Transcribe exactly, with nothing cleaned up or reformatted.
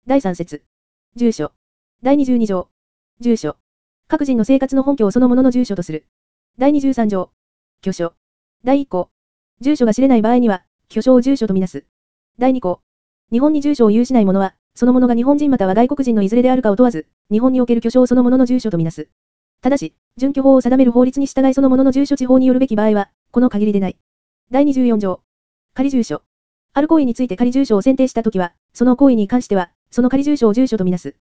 だいさん節。住所。だいにじゅうに条。住所。各人の生活の本拠をそのものの住所とする。だいにじゅうさん条。居所。だいいっ項。住所が知れない場合には、居所を住所とみなす。だいに項。日本に住所を有しない者は、その者が日本人または外国人のいずれであるかを問わず、日本における居所をその者の住所とみなす。ただし、準居法を定める法律に従いその者の住所地方によるべき場合は、この限りでない。だいにじゅうよん条。仮住所。ある行為について仮住所を選定したときは、その行為に関しては、その仮住所を住所とみなす。